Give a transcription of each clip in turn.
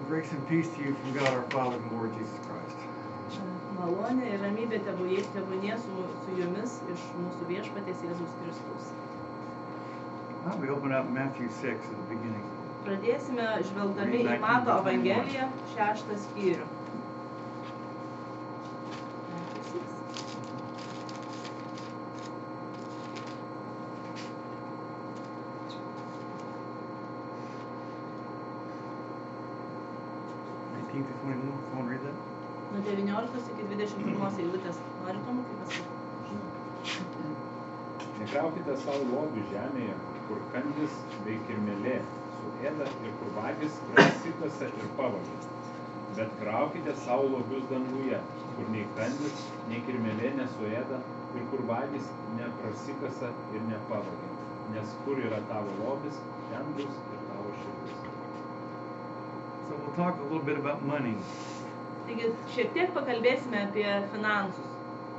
Grace and peace to you from God our Father and Lord Jesus Christ. Malonė ir ramybė tebūnie su jumis iš mūsų viešpaties Jėzus Kristus. We open up Matthew 6 at the beginning. Pradėsime žvelgdami į Mato Evangeliją 6 skyrių. Someone read that? Nuo 19 iki 21 eilutės. Nori Tomu kaip pasakyti? Nekraukite savo lobių žemėje, kur kandis bei kirmėlė suėda ir kur vagys prasikasa ir pavagia. Bet kraukite savo lobius danguje, kur nei kandis, nei kirmėlė nesuėda ir kur vagys neprasikasa ir nepavagia. Nes kur yra tavo lobis, ten bus ir tavo širdis. So we'll talk a little bit about money. Taigi, šiek tiek pakalbėsime apie finansus.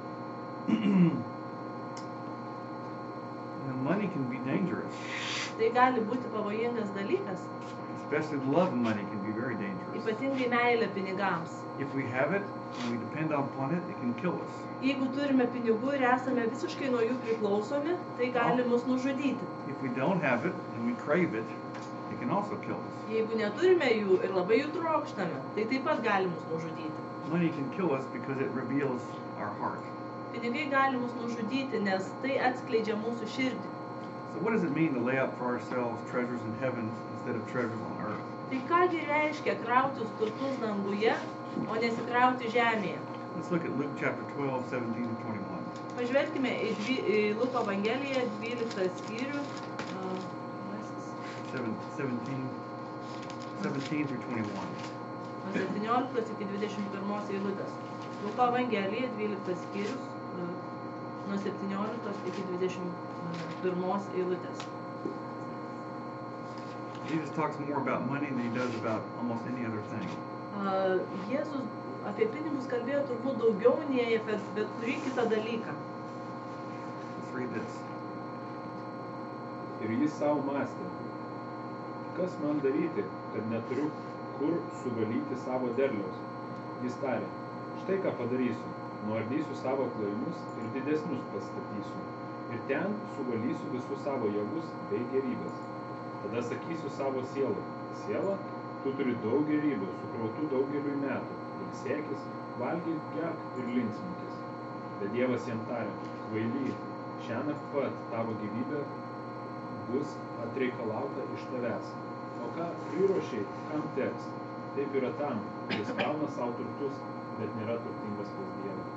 Money can be dangerous. Tai gali būti pavojingas dalykas. Especially the love of money can be very dangerous. Ypatingai meilė pinigams. If we have it and we depend upon it, it can kill us. Jeigu turime pinigų ir esame visiškai nuo jų priklausomi, tai gali mus nužudyti. If we don't have it and we crave it, it can also kill us. Jeigu neturime jų ir labai jų trokštame, tai taip pat gali mus nužudyti. Money can kill us because it reveals our heart. Pinigai gali mus nužudyti, nes tai atskleidžia mūsų širdį. So what does it mean to lay up for ourselves treasures in heaven instead of treasures on earth? Tai kągi reiškia krautis turtus danguje, o nesikrauti žemėje? Let's look at Luke chapter 12, 17 to 21. Pažvelkime į Luko Evangeliją 12 skyrių. 17 through 21. Nuo 17 iki 21 eilutės. Luko Evangelija 12 skyrius, nuo 17 iki 21 eilutės. Jesus talks more about money than he does about almost any other thing. Jėzus apie pinigus kalbėjo turbūt daugiau nei apie bet kurį kitą dalyką. Let's read this. Ir jis savo mąstė, kas man daryti, kad neturiu kur suvalyti savo derliaus. Jis tarė, štai ką padarysiu, nuardysiu savo klojinius ir didesnius pastatysiu. Ir ten suvalysiu visus savo javus bei gėrybės. Tada sakysiu savo sielą, siela, tu turi daug gėrybių, sukrautų daugeliui metų. Ilsėkis, valgyk, gerk ir linksminkis. Bet Dievas jam tarė, kvaily, šiąnakt pat tavo gyvybė bus atreikalauta iš tavęs. O ką priruošiai, kam teks? Taip yra tam, kuris gauna savo turtus, bet nėra turtingas pas Dievą.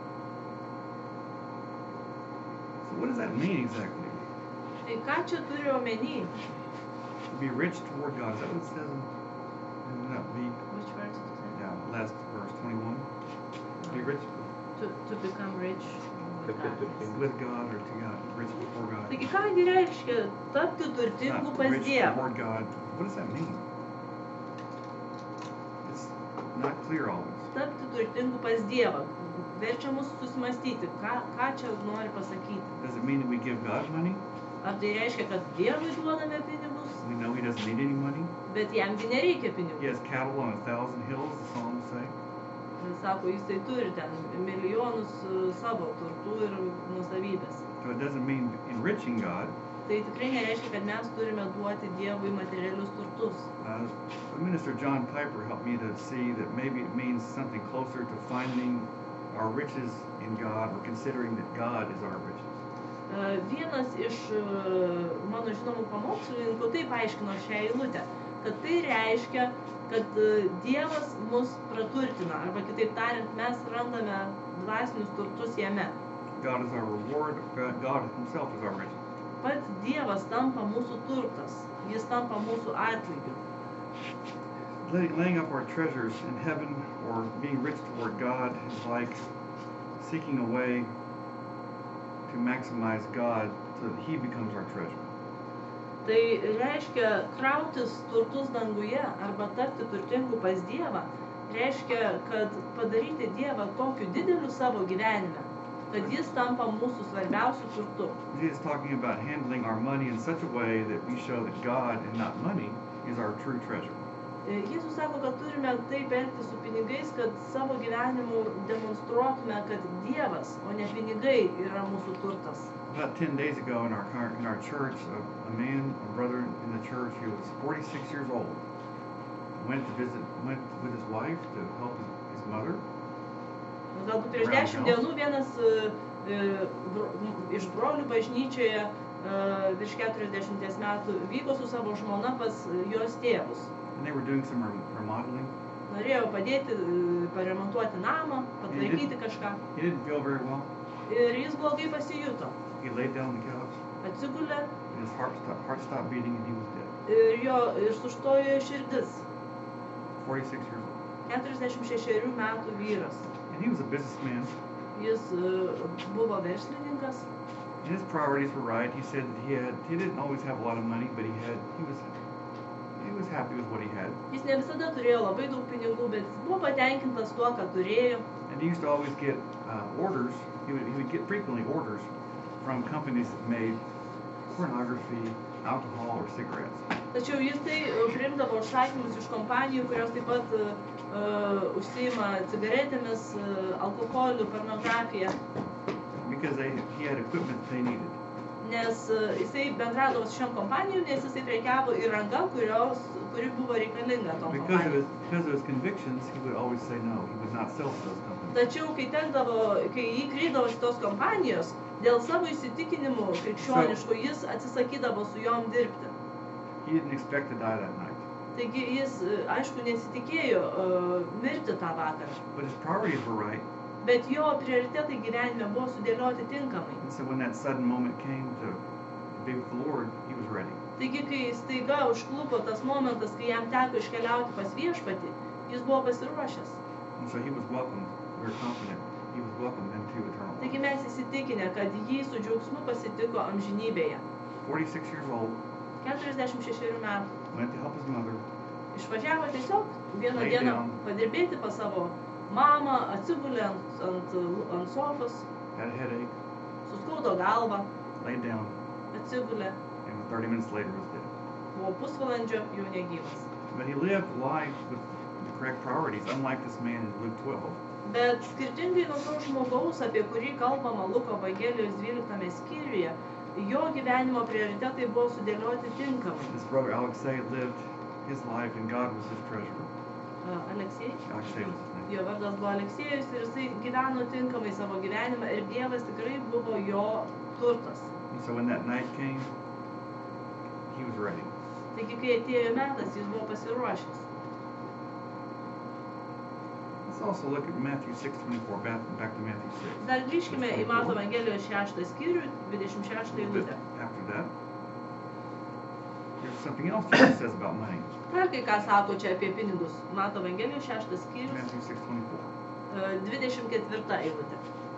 So what does that mean exactly? Tai ką čia turi omeny? To be rich toward God. Is that what it says? Which verse did you say? Yeah, last verse 21. Be rich To become rich with God or to God, rich before God. Taigi kągi reiškia tapti turtingu pas Rich Dievą? toward God. What does that mean? It's not clear always. Tapti turtingu pas Dievą. Verčia mus susimastyti, ką čia nori pasakyti. Does it mean that we give God money? Ar tai reiškia, kad Dievui duodame pinigus, We know he doesn't need any money. bet jamgi nereikia He pinigų? has cattle on 1,000 hills, the Psalms say. Sako, jisai turi ten milijonus savo turtų ir nusavybės. So it doesn't mean enriching God. Tai tikrai nereiškia, kad mes turime duoti Dievui materialius turtus. Minister John Piper helped me to see that maybe it means something closer to finding our riches in God or considering that God is our riches. Vienas iš mano žinomų pamokslininkų taip aiškino šią eilutę, kad tai reiškia, kad Dievas mus praturtina, arba kitaip tariant, mes randame dvasinius turtus jame. God is our reward. God himself is our riches. Pats Dievas tampa mūsų turtas, jis tampa mūsų atlygiu. Laying up our treasures in heaven or being rich toward God is like seeking a way to maximize God so that he becomes our treasure. Tai reiškia krautis turtus danguje arba tapti turtingu pas Dievą, reiškia, kad padaryti Dievą tokiu dideliu savo gyvenime, kad jis tampa mūsų svarbiausių turtų. Jesus is talking about handling our money in such a way that we show that God and not money is our true treasure. Jėzus sako, kad turime taip elgtis su pinigais, kad savo gyvenimu demonstruotume, kad Dievas, o ne pinigai yra mūsų turtas. About 10 days ago in our church, a brother in the church who was 46 years old, went with his wife to help his mother. Galbūt prieš 10 dienų vienas iš brolių bažnyčioje virš 40 metų vyko su savo žmona pas jos tėvus. And they were doing some remodeling. Norėjo padėti paremontuoti namą, patvarkyti kažką. He didn't feel very well. Ir jis blogai pasijuto. He laid down on the couch. Atsigulė. And his heart stopped beating and he was dead. Ir sustojo širdis. 46 years old. 46 metų vyras. And he was a businessman. Jis buvo verslininkas. And his priorities were right. He said that he didn't always have a lot of money, but he was happy with what he had. Jis ne visada turėjo labai daug pinigų, bet jis buvo patenkintas tuo, ką turėjo. And he used to always get orders. He would get frequently orders from companies that made pornography, alcohol, or cigarettes. Tačiau jis priimdavo užsakymus iš kompanijų, kurios taip pat užsiima cigaretėmis, alkoholiu, pornografija. Because he had equipment they needed. Nes jisai bendradavo su šiom kompanijom, nes jisai prekiavo įranga, kuri buvo reikalinga tom kompanijom. Because of his convictions, he would always say no. He would not sell to those companies. Tačiau, kai jį kreidavo šitos kompanijos, dėl savo įsitikinimų krikščioniškų, jis atsisakydavo su jom dirbti. He didn't expect to die that night. Taigi jis, aišku, nesitikėjo mirti tą vakarą. But his priorities were right. Bet jo prioritetai gyvenime buvo sudėlioti tinkamai. And so when that sudden moment came to be with the Lord, he was ready. Taigi, kai staiga užklupo tas momentas, kai jam teko iškeliauti pas viešpatį, jis buvo pasiruošęs. And so he was welcomed. We were confident. He was welcomed into eternal life. Taigi mes įsitikinę, kad jį su džiaugsmu pasitiko amžinybėje. 46 years old. 46 metų. Went to help his mother. Išvažiavo tiesiog vieną dieną padirbėti pas savo mamą, atsigulė ant sofos. Had a headache. Suskaudo galvą. Laid down. Atsigulė. And 30 minutes later was dead. Po pusvalandžio jau negyvas. But he lived life with the correct priorities, unlike this man in Luke 12. Bet skirtingai nuo to žmogaus, apie kurį kalbama Luko Evangelijos 12 skyriuje, jo gyvenimo prioritetai buvo sudėlioti tinkamai. This brother Alexei lived his life and God was his treasure. Aleksej? Alexei was his name. Jo vardas buvo Aleksejus ir jisai gyveno tinkamai savo gyvenimą ir Dievas tikrai buvo jo turtas. And so when that night came, he was ready. Taigi, kai atėjo metas, jis buvo pasiruošęs. Let's also look at Matthew 6:24, back to Matthew 6. Dar grįžkime į Mato Evangelijos 6 skyrių, 26 eilutę. After that, there's something else Jesus says about money. Dar kai ką sako čia apie pinigus. Mato Evangelijos 6 skyrius, Matthew 6:24. 24 eilutė.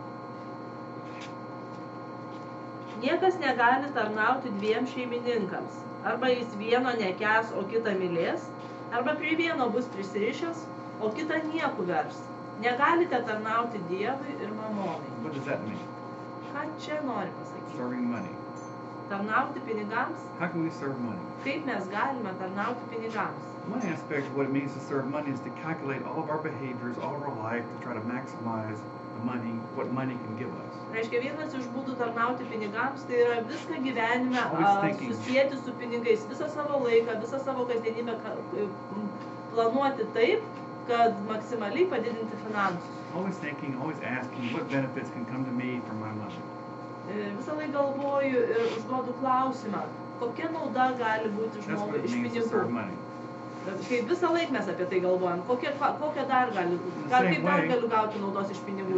Niekas negali tarnauti dviem šeimininkams. Arba jis vieno nekęs, o kitą mylės, arba prie vieno bus prisirišęs, o kitą nieku vers. Negalite tarnauti Dievui ir mamonai. What does that mean? Ką čia nori pasakyti? Serving money. Tarnauti pinigams? How can we serve money? Kaip mes galime tarnauti pinigams? One aspect of what it means to serve money is to calculate all of our behaviors, all of our life, to try to maximize the money, what money can give us. Reiškia, vienas iš būdų tarnauti pinigams, tai yra viską gyvenime susijęti su pinigais, visą savo laiką, visą savo kasdienybę planuoti taip, kad maksimaliai padidinti finansus. Always thinking, always asking, what benefits can come to me from my money? Visą laiką galvoju ir užduodu klausimą, kokia nauda gali būti žmogui iš pinigų. Kaip visą laiką mes apie tai galvojam, kokią dar galiu gauti naudos iš pinigų.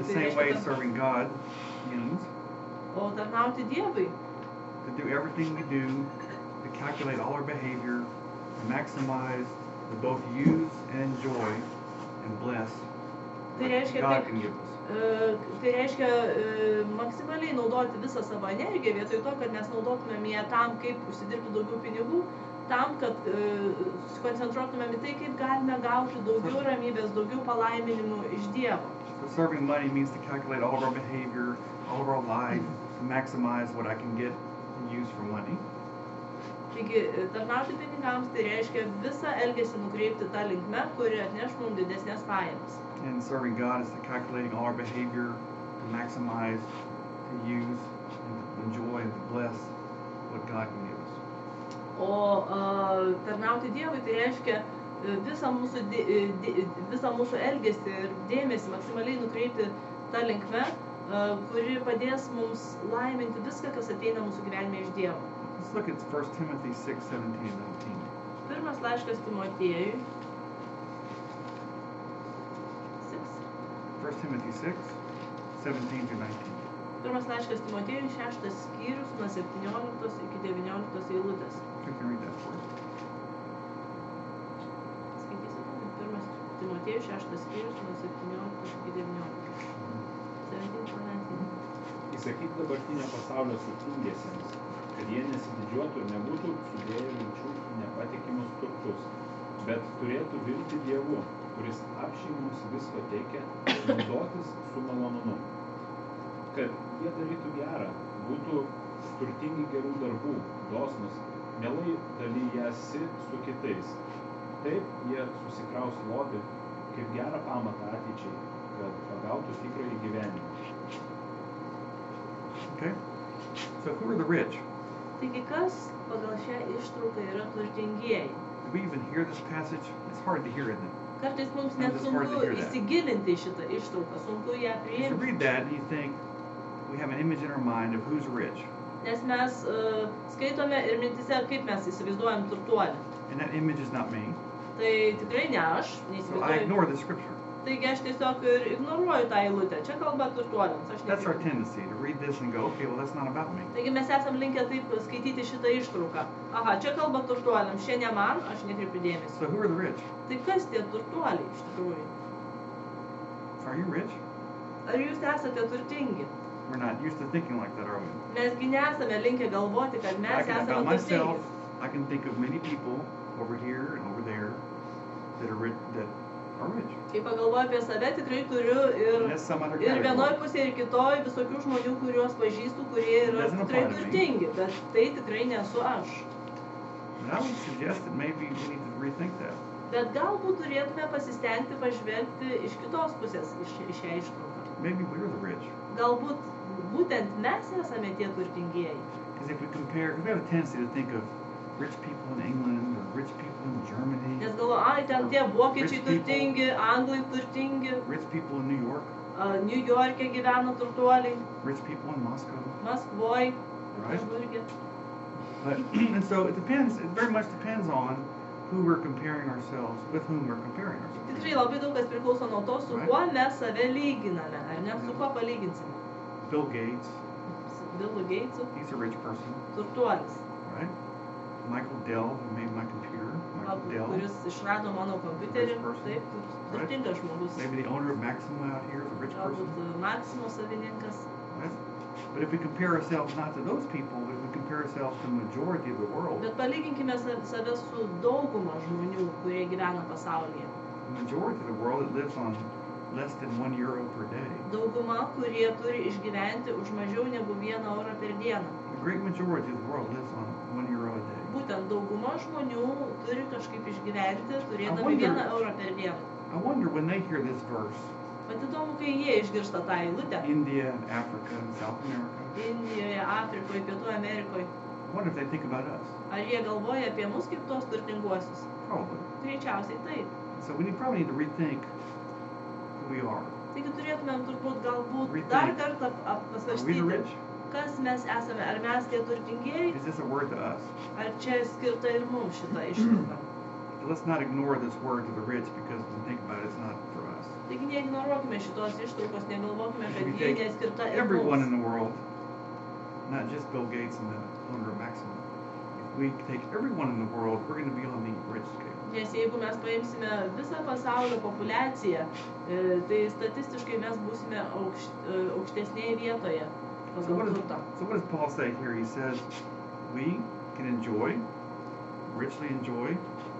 O tarnauti Dievui. To do everything we do, to calculate all our behavior, to maximize, to both use and enjoy and bless what God can give us. Tai reiškia maksimaliai naudoti visą savo energiją, vietoj to, kad mes naudotumėm ją tam, kaip užsidirbti daugiau pinigų, tam, kad susikoncentruotumėm į tai, kaip galime gauti daugiau ramybės, daugiau palaiminimų iš Dievo. So serving money means to calculate all of our behavior, all of our life, to maximize what I can get and use for money. Taigi, tarnauti pinigams tai reiškia visą elgesį nukreipti tą linkme, kuri atneš mums didesnės pajamas. And serving God is calculating all our behavior to maximize, to use, and to enjoy and to bless what God can give us. O tarnauti Dievui tai reiškia visą mūsų elgesį ir dėmesį maksimaliai nukreipti tą linkme, kuri padės mums laiminti viską, kas ateina mūsų gyvenime iš Dievo. Let's look at 1 Timothy 6:17-19. Pirmas laiškas Timotiejui. 1 Timothy 6:17-19. Pirmas laiškas Timotiejui, 6 skyrius, nuo 17 iki 19 eilutės. You can read that for us. Skaitysit, pirmas Timotiejus, 6 skyrius, nuo 17 iki 19. 17:19. Įsakyk dabartinio pasaulio turtingiesiems, kad jie nesididžiuotų ir nebūtų sudėję vilčių į nepatikimus turtus, bet turėtų viltį Dievu, kuris apsčiai mums visko teikia, naudotis su malonumu. Kad jie darytų gerą, būtų turtingi gerų darbų, dosnus, mielai dalyjasi su kitais. Taip jie susikraus lobį kaip gerą pamatą ateičiai, kad pagautų tikrąjį gyvenimą. Okay? So who are the rich? Taigi kas pagal šią ištrauką yra turtingieji? Do we even hear this passage? It's hard to hear, isn't it? Kartais mums net It's hard to sunku hear that. įsigilinti į šitą ištrauką, sunku ją You priimti. read that and you think we have an image in our mind of who's rich. Nes mes skaitome ir mintise, kaip mes įsivaizduojam turtuolį. And that image is not me. Tai tikrai ne aš, So I neįsivaizduoju. ignore the scripture. Taigi aš tiesiog ir ignoruoju tą eilutę. Čia kalba turtuoliams. Aš That's our neįsivaizduoju. tendency to read this and go, okay, well, that's not about me. Taigi mes esam linkę taip skaityti šitą ištrauką. Aha, čia kalba turtuoliams, čia ne man, aš nekreipiu dėmesio. So who are the rich? Tai kas tie turtuoliai iš tikrųjų? Are you rich? Ar jūs esate turtingi? We're not used to thinking like that, are we? Mesgi nesame linkę galvoti, kad mes About esame myself, turtingi. I can think of many people over here and over there that are rich. Kai pagalvoju apie save, tikrai turiu And that's some other ir vienoj category. pusėje, ir kitoj visokių žmonių, kuriuos pažįstu, kurie yra Doesn't tikrai apply to me. turtingi, bet tai tikrai nesu aš. And I would suggest that maybe we need to rethink that. Bet galbūt turėtume pasistengti pažvelgti iš kitos pusės iš šią ištrauką. Maybe we're the rich. Galbūt būtent mes esame tie turtingieji. Because if we compare, we have a tendency to think of rich people in England or rich people in Germany, Nes galvoju, ai, ten tie vokiečiai Rich people. turtingi, anglai turtingi, rich people in New York, New York'e gyvena turtuoliai, rich people in Moscow, Maskvoj, Right. Peterburge. but and so it depends. It very much depends on who we're comparing ourselves with, whom we're comparing ourselves. Tikrai labai daug kas priklauso nuo to, su Right. kuo mes save lyginame, ar ne, su kuo palyginsime. Bill Gates, Su Billu Gatesu, he's a rich person, turtuolis, right? Michael Dell, who made my computer, Michael Dell. kuris išrado mano kompiuterį, Rich person. taip, turtingas žmogus. Maybe the owner of Maxima out here is a rich person, Galbūt Maximo savininkas. right? But if we compare ourselves not to those people, but if we compare ourselves to the majority of the world, Bet palyginkime save su dauguma žmonių, kurie gyvena pasaulyje. the majority of the world that lives on less than €1 per day. Dauguma, kurie turi išgyventi už mažiau negu 1 eurą per dieną. The great majority of the world lives on €1 a day. Būtent dauguma žmonių turi kažkaip išgyventi, turėdami wonder- 1 eurą per dieną. I wonder when they hear this verse, Bet įdomu, kai jie išgirsta tą eilutę. India and Africa and South America, Indijoje, Afrikoje, Pietų Amerikoje. I wonder if they think about us. Ar jie galvoja apie mus kaip tos turtinguosius? Probably. Greičiausiai taip. So we probably need to rethink who we are. Taigi turėtumėm turbūt galbūt Rethink. dar kartą Are we the pasvarstyti, rich? kas mes esame. Ar mes tie turtingieji, Is this a word to us? ar čia skirta ir mums šitą ištrauką. So let's not ignore this word to the rich because when we think about it, it's not for us. Taigi neignoruokime šitos ištraukos, negalvokime, If kad we jie take neskirta ir everyone in mums. the world, not just Bill Gates and the owner of Maxima, if we take everyone in the world, we're going to be on the rich scale. Nes jeigu mes paimsime visą pasaulio populiaciją, tai statistiškai mes būsime aukštesnėje vietoje So pagal turtą. what does Paul say here? He says we can enjoy, richly enjoy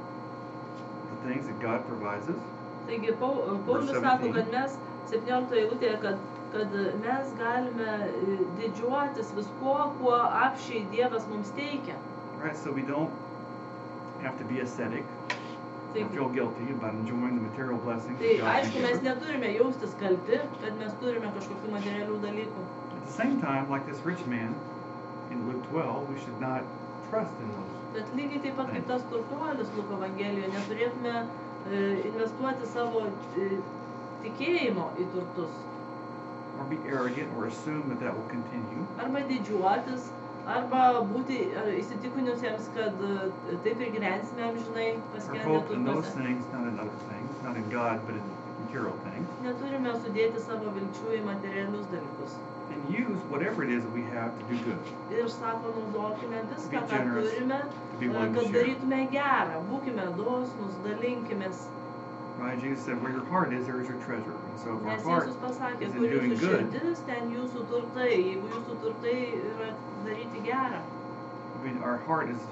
the things that God provides us. Taigi Paulius sako, kad mes 17 eilutėje, kad mes galime didžiuotis viskuo, kuo apsčiai Dievas mums teikia. Right, so we don't have to be ascetic or Taigi, feel guilty about enjoying the material blessings tai that God aišku, can mes give us. neturime jaustis kalti, kad mes turime kažkokių materialių dalykų. At the same time, like this rich man in Luke 12, we should not trust in those. Bet lygiai taip pat kaip tas turtuolis Luko Evangelijoje, neturėtume investuoti savo tikėjimo į turtus. Or be arrogant or assume that that will continue. Arba didžiuotis, arba būti įsitikinusiems, kad taip ir gyvensime amžinai Or paskendę hope in those turtuose. things, not in other things, not in God, but in material things. Neturime sudėti savo vilčių į materialius dalykus. And use whatever it is that we have to do good. Ir sako, naudokime viską, Be ką generous, turime, To be willing to kad share. darytume gerą. Būkime dosnus, dalinkimės. Right? Jesus said, where your heart is, there is your treasure. And so if our Nes heart Jėzus pasakė, is in kur doing jūsų good, širdis, ten jūsų turtai. Jeigu jūsų turtai yra daryti gerą. I mean, our heart is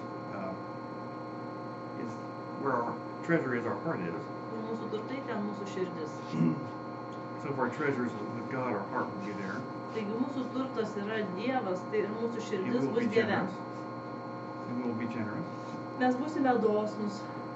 where our treasure is, our heart is. Kur mūsų turtai, ten mūsų širdis. So if our treasure is with God, our heart will be there. Taigi mūsų turtas yra Dievas, tai ir mūsų And širdis we will bus be Dieve. generous. And we will be generous. Mes būsime dosnus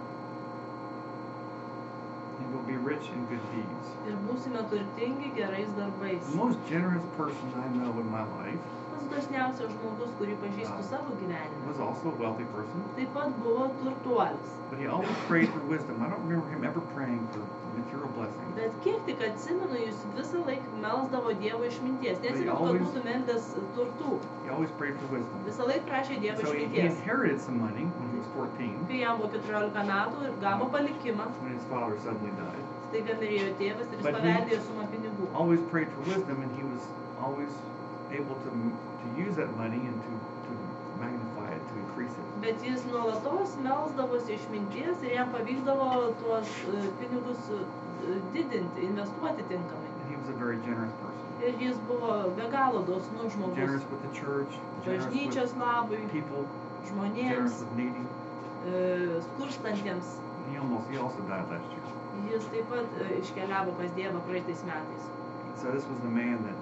And we'll be rich in good deeds. ir būsime turtingi gerais darbais. The most generous person I know in my life Pats dažniausias žmogus, kurį pažįstu savo gyvenime, was also a wealthy person, taip pat buvo turtuolis. but he always prayed for wisdom. I don't remember him ever praying for material blessings. Bet kiek tik atsimenu, jis visą laiką melsdavo Dievo išminties. Neatsimenu, kad always- būtų meldęs turtų. He always prayed for wisdom. Visą laiką prašė Dievo So he išminties. inherited some money when he was 14, Kai jam buvo 14 metų ir gavo palikimą, when his father suddenly died. staiga mirėjo tėvas ir jis But he- paveldėjo sumą pinigų. Always prayed for wisdom, and he was always able to use that money and to magnify it, to increase it. Bet jis nuolatos melsdavosi išminties ir jam pavykdavo tuos pinigus didinti, investuoti tinkamai. And he was a very generous person. Ir jis buvo be galo dosnus žmogus. Generous with the church, generous Bažnyčios labui, with people, generous žmonėms, with needy. skurstantiems. He also died last year. Jis taip pat iškeliavo pas Dievą praeitais metais. So this was the man that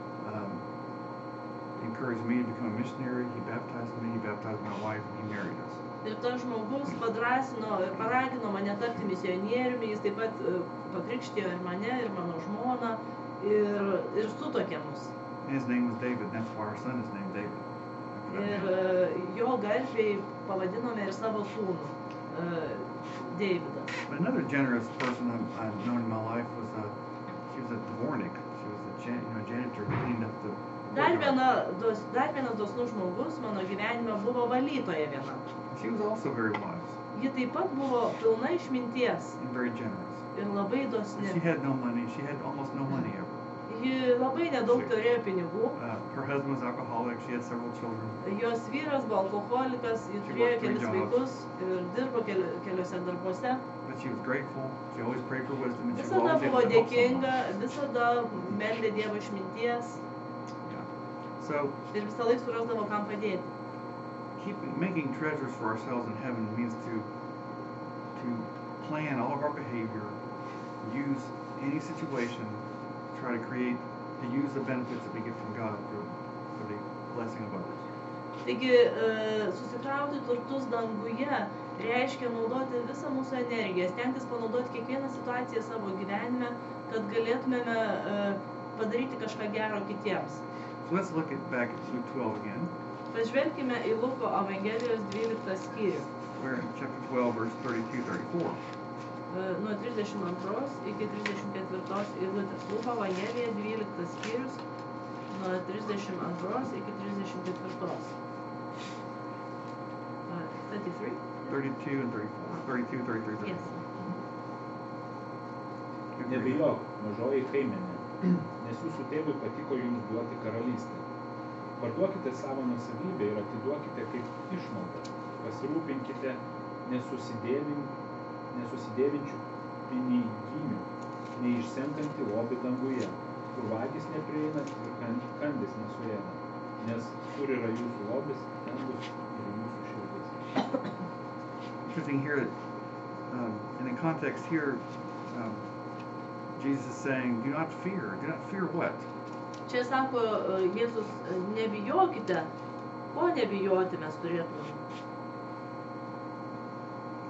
encouraged me to become a missionary. He baptized me, he baptized my wife, and he married us. Ir tas žmogus padrasino ir paragino mane tapti misionieriumi, jis taip pat pakrikštijo ir mane, ir mano žmoną, ir sutuokė mus. And his name was David, and that's why our son is named David. After that man. Ir jo garbei pavadinome ir savo sūnų, Deividą. But another generous person I've known in my life was she was a dvornik. She was a janitor who cleaned up the Dar courtyard. vienas dosnus žmogus mano gyvenime buvo valytoja viena. She was also very wise Ji taip pat buvo pilna išminties and very generous. ir labai And she dosni. had no money. She had almost no money ever. Ji labai nedaug turėjo pinigų. Her husband was alcoholic. She had several children. Jos vyras buvo alkoholikas, ji She turėjo worked 3 kelis jobs. vaikus ir dirbo keliose darbuose. But she was grateful. She always prayed for wisdom, and she was Visada always buvo able to help dėkinga, someone. visada meldė Dievo išminties Yeah. So ir visą laiką surasdavo kam padėti. making treasures for ourselves in heaven means to plan all of our behavior, use any situation, try to use the benefits that we get from God for the blessing of others. Taigi, susikrauti turtus danguje reiškia naudoti visą mūsų energiją, stengtis panaudoti kiekvieną situaciją savo gyvenime, kad galėtumėme padaryti kažką gero kitiems. So let's look back at Luke 12 again. Pažvelkime į Luko Evangelijos 12 skyrių. We're in chapter 12, verse 32-34. Nuo 32 iki 34 eilutės. Luko Evangelija 12 skyrius nuo 32 iki 34. 33? 32 and 34. 32, 33, 34. Yes. Nebijok, mažoji kaimenė, nes jūsų tėvui patiko jums duoti karalystę. Parduokite savo nuosavybę ir atiduokite kaip išmaldą. Pasirūpinkite nesusidėvinčių piniginių, neišsenkantį lobį danguje, kur vagys neprieina ir kandis nesuėda. Nes kur yra jūsų lobis, ten bus ir jūsų širdis. Interesting here that in the context here, Jesus is saying, do not fear. Do not fear what? Čia sako Jėzus, nebijokite. Ko nebijoti mes turėtume?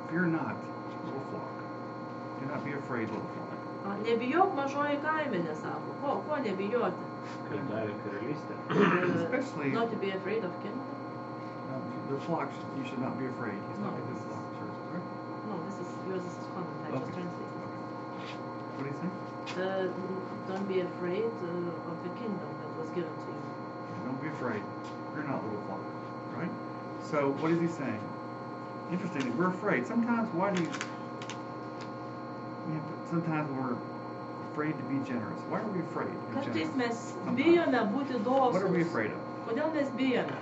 Fear not, little flock. Do not be afraid, little flock. Nebijok mažoji kaimenė, sako. Ko nebijoti? Kalnelio karalystė. Especially Not to be afraid of kingdom? the flocks, you should not be afraid. He's No, not like this this is- flock church, right? No, this is common. I just translated. What do you think? Don't be afraid of the kingdom that was given to you. Don't be afraid. Fear not, little flock. Right? So what is he saying? Interestingly, we're afraid. Sometimes sometimes we're afraid to be generous. Why are we afraid to be Kartais generous? mes bijome būti What are we dosnūs. afraid of? Kodėl mes bijome?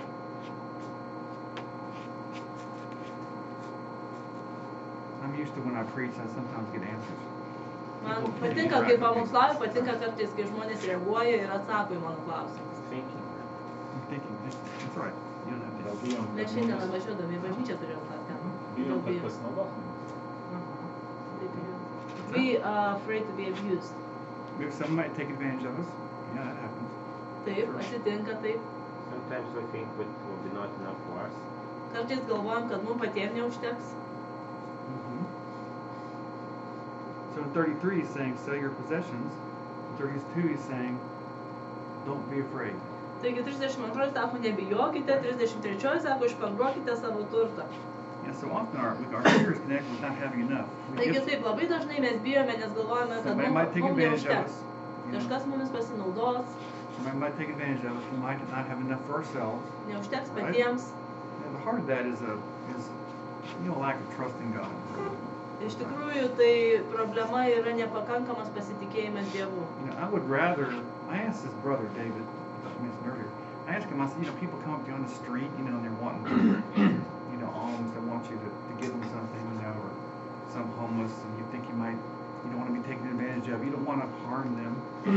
I'm used to when I preach, I sometimes get answers. Man People patinka, interact kai with me. pamokslauju, patinka kartais, kai žmonės reaguoja ir atsako į mano klausimus. Thinking. I'm thinking, that's right. You don't have to Gal help. bijom, Mes kad šiandien mumis- važiuodami į bažnyčią turėjom tą temą. bijom, Daug kad bijom. pasinaudos mumis. Aha, taip ir yra. We are afraid to be abused. Maybe some might take advantage of us. Yeah, that happens. Taip, atsitinka taip. Sometimes we think it will be not enough for us. Kartais galvojam, kad mums patiems neužteks. Mm-hmm. So in 33 he's saying, sell your possessions. In 32 he's saying, don't be afraid. Taigi 32 sako, nebijokite, 33 sako, išparduokite savo turtą. Yeah, so often our fear is connected with not having enough. We Taigi give, taip, labai dažnai mes bijome, nes galvojame, kad somebody might take mums advantage of neužteks. us. You know, Kažkas mumis pasinaudos, somebody might take advantage of us. We might not have enough for ourselves. neužteks Right. patiems. And the heart of that is lack of trust in God. Iš tikrųjų, tai problema yra nepakankamas pasitikėjimas Dievu. I asked this brother, David, I mentioned earlier, I asked him, I said, people come up to you on the street, and they're wanting, alms, they want you to give them something, or some homeless, and you think you don't want to be taken advantage of, you don't want to harm them,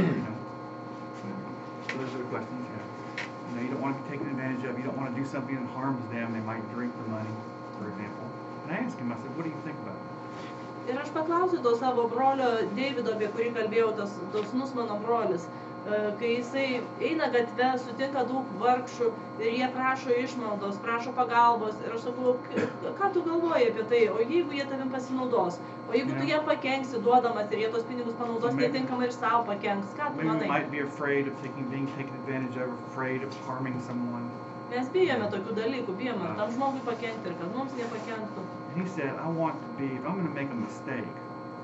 So those are the questions, you don't want to be taken advantage of, you don't want to do something that harms them, they might drink the money, for example. And I asked him, I said, what do you think about that? Ir aš paklausiu to savo brolio Deivido, apie kurį kalbėjau, tas dosnus mano brolis. Kai jisai eina gatve, sutinka daug vargšų ir jie prašo išmaldos, prašo pagalbos. Ir aš sakau, ką tu galvoji apie tai? O jeigu jie tavim pasinaudos? O jeigu tu jie pakenksi duodamas ir jie tos pinigus panaudos netinkamai ir savo pakenks? Ką tu Maybe we manai? might be afraid of being taken advantage of, afraid of harming someone. Mes bijome tokių dalykų, bijome tam žmogui pakenkti ir kad mums nepakenktų. And he said, if I'm going to make a mistake,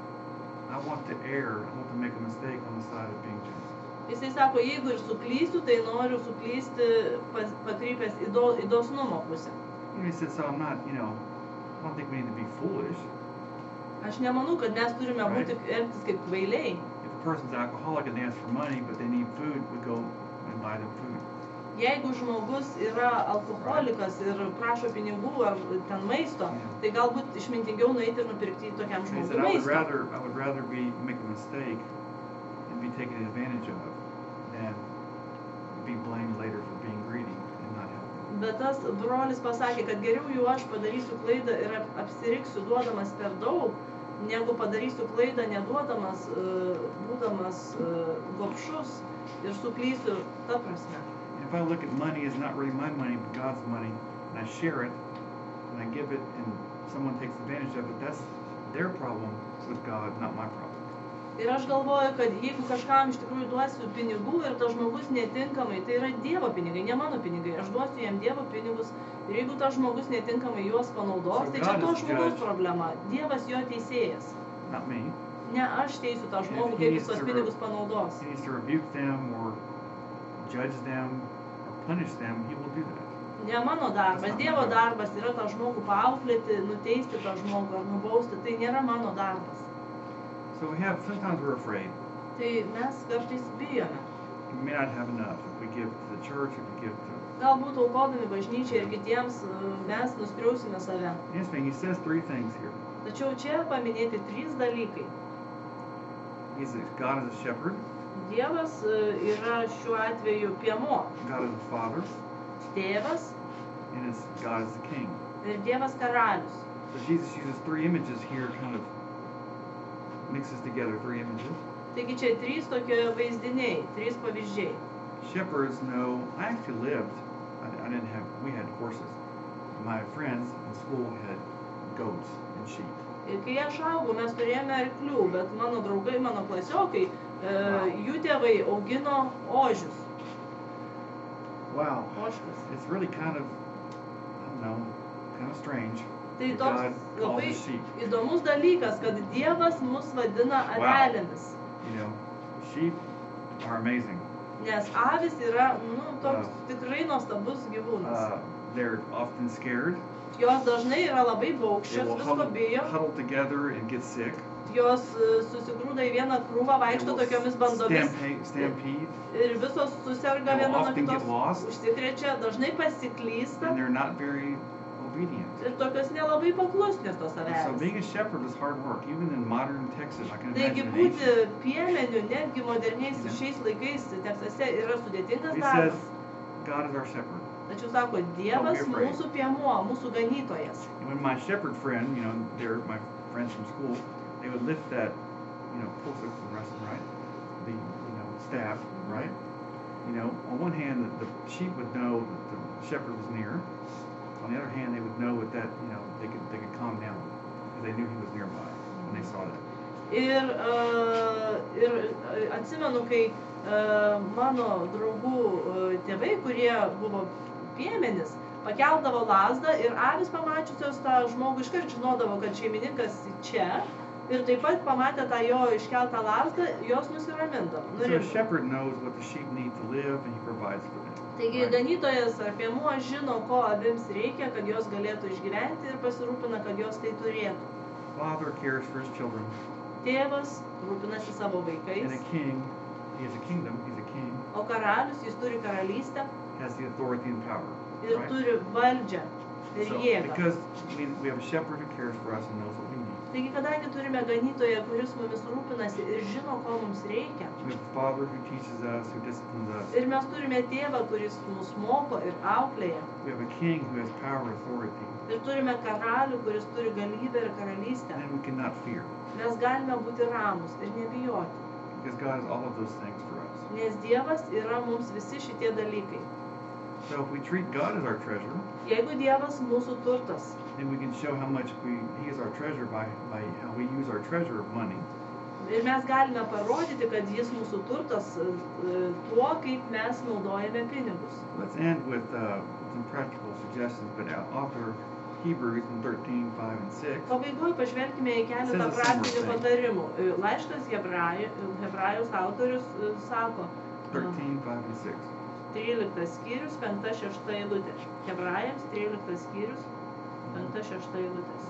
I want to make a mistake on the side of being generous. Jisai sako, jeigu ir suklysiu, tai noriu suklysti pakrypęs į dosnumo pusę. And he said, so I'm not, I don't think we need to be foolish. Aš nemanau, kad mes turime būti elgtis kaip kvailiai. If a person's alcoholic and they ask for money, but they need food, we go and buy them food. Jeigu žmogus yra alkoholikas ir prašo pinigų ar ten maisto, tai galbūt išmintingiau nueiti ir nupirkti tokiam And he žmogui said, I maisto. would rather make a mistake and be taken advantage of than be blamed later for being greedy and not helping. Bet tas brolis pasakė, kad geriau jau aš padarysiu klaidą ir apsiriksiu duodamas per daug, negu padarysiu klaidą neduodamas, būdamas gobšus ir suklysiu ta prasme. If I look at money as not really my money, but God's money, and I share it, and I give it, and someone takes advantage of it, that's their problem with God, not my problem. Ir aš galvoju, kad jeigu kažkam iš tikrųjų duosiu pinigų ir tas žmogus netinkamai, tai yra Dievo pinigai, ne mano pinigai. Aš duosiu jam Dievo pinigus ir jeigu tas žmogus netinkamai juos panaudos, tai čia to žmogaus problema. Dievas jo teisėjas. Not me. Ne aš teisiu tą žmogų, kaip jis tos pinigus panaudos. He needs to rebuke them or judge them or punish them, he will do that. Ne mano darbas, Dievo darbas yra tą žmogų paauklėti, nuteisti tą žmogų ar nubausti, tai nėra mano darbas. So sometimes we're afraid. Tai mes kartais bijome. We may not have enough if we give to the church, if we give to... Galbūt aukodami bažnyčiai ir kitiems mes nuskriausime save. Interesting, he says three things here. Tačiau čia paminėti 3 dalykai. God is a shepherd. Dievas yra šiuo atveju piemuo, God is a father. tėvas And God is the king. ir Dievas karalius. So Jesus uses 3 images here, kind of mixes together 3 images. Taigi čia 3 tokie vaizdiniai, 3 pavyzdžiai. Shepherds know, I actually lived, we had horses. My friends in school had goats and sheep. Ir kai aš augau, mes turėjome arklių, bet mano draugai, mano klasiokai, jų tėvai augino ožius. Wow. Ožkas. It's really kind of strange. Tai that toks God calls labai us sheep. įdomus dalykas, kad Dievas mus vadina avelėmis. You know, sheep are amazing. Nes avis yra, toks tikrai nuostabus gyvūnas. They're often scared. Jos dažnai yra labai They baugščios, will visko bijo. huddle together and get sick. Jos susigrūda į vieną krūvą, They vaikšto will tokiomis bandomis. stampede. Ir visos susirga They will viena nuo often get kitos, lost. užsikrečia, dažnai pasiklysta And they're not very obedient. ir tokios nelabai paklusnios tos So avelės. being a shepherd is hard work, even in modern Texas. I can Taigi imagine an būti ancient. piemeniu, netgi moderniais šiais laikais Teksase yra sudėtingas He says, darbas. God is our shepherd. Tačiau sako, Dievas Don't be afraid. mūsų piemuo, mūsų ganytojas. And when my shepherd friend, they're my friends from school, they would lift that, pulsar from wrestling, right? The, staff, right? On one hand, the sheep would know that the shepherd was near. On the other hand, they would know that, they could calm down because they knew he was nearby when they saw that. Ir atsimenu, kai mano draugų tėvai, kurie buvo piemenis, pakeldavo lazdą ir avis pamačiusios tą žmogų iškart žinodavo, kad šeimininkas čia. Ir taip pat pamatę tą jo iškeltą lazdą, jos nusiramindavo. So a shepherd knows what the sheep need to live and he provides for them. Taigi Right? ganytojas ar piemuo žino, ko avims reikia, kad jos galėtų išgyventi ir pasirūpina, kad jos tai turėtų. Father cares for his children. Tėvas rūpinasi savo And vaikais, a king, he has a kingdom, he's a king, o karalius, jis turi karalystę has the authority and power. ir Right? turi valdžią ir So, jėgą. because we have a shepherd who cares for us and knows what we need. Taigi, kadangi turime ganytoją, kuris mumis rūpinasi ir žino, ko mums reikia, We have a father who teaches us, who disciplines us. ir mes turime tėvą, kuris mus moko ir auklėja, We have a king who has power and authority. ir turime karalių, kuris turi galybę ir karalystę, Then we cannot fear mes galime būti ramus ir nebijoti, because God has all of those things for us. nes Dievas yra mums visi šitie dalykai. So if we treat God as our treasure, Jeigu Dievas mūsų turtas, then we can show how much he is our treasure by how we use our treasure of money. ir mes galime parodyti, kad jis mūsų turtas tuo, kaip mes naudojame pinigus. Let's end with some practical suggestions, but author Hebrews in 13, 5, and 6. Pabaigoje pažvelkime į keletą Says a praktinių similar patarimų. Laiškas Hebrajos autorius sako, 13, 5, and 6. 13 skyrius, 5-6 eilutė. Hebrajams 13 skyrius, 5-6 eilutės.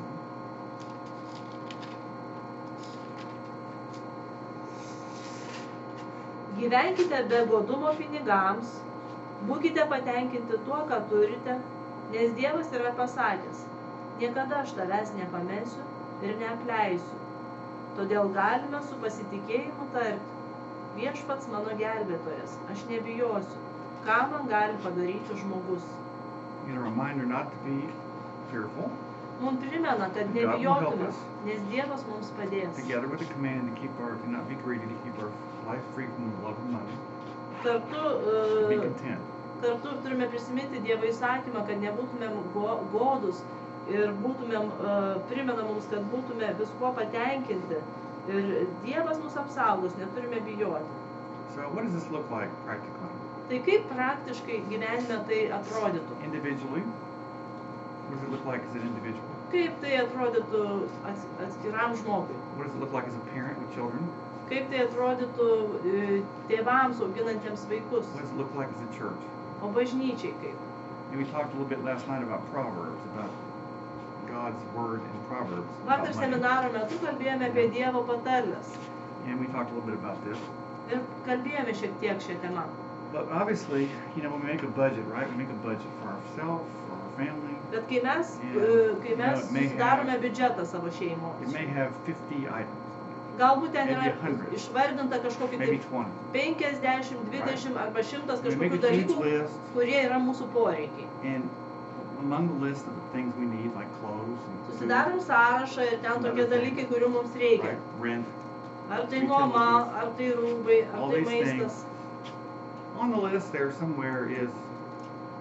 Gyvenkite be godumo pinigams, būkite patenkinti tuo, ką turite, nes Dievas yra pasakęs, niekada aš tavęs nepamesiu ir neapleisiu. Todėl galime su pasitikėjimu tarti, viešpats mano gelbėtojas, aš nebijosiu, ką man gali padaryti žmogus. A reminder not to be fearful, Mums primena, kad God will help nebijotume, us. nes Dievas mums padės. together with the command to not be greedy, to keep our life free from the love of money, be Kartu content. Kartu turime prisiminti Dievo įsakymą, kad nebūtumėm godus ir būtumėm, primena mums, kad būtume viskuo patenkinti. Ir Dievas mus apsaugos, neturime bijoti. So what does this look like practically? Tai kaip praktiškai gyvenime tai atrodytų? Individually, what does it look like as an individual? Kaip tai atrodytų atskiram žmogui? What does it look like as a parent with children? Kaip tai atrodytų tėvams auginantiems vaikus? What does it look like as a church? O bažnyčiai kaip? And we talked a little bit last night about Proverbs, about God's word in Proverbs. Vakar about money. seminaro metu kalbėjome apie Dievo patarles. And we talked a little bit about this. Ir kalbėjome šiek tiek šią temą. But obviously, when we make a budget, right? We make a budget for ourselves, for our family. Bet kai mes it may susidarome have- biudžetą savo šeimos, It may have 50 items, galbūt ten maybe yra 100, išvardinta kažkokie maybe tai 20. 50, 20 arba 100 We make kažkokių a huge dalykų, list, kurie yra mūsų poreikiai. and among the list of the things we need, like clothes and food, Susidarom sąrašą ir ten tokie dalykai, kurių mums reikia. right? Rent. Ar tai nuoma, ar tai rūbai, ar All tai these maistas. things. On the list there somewhere is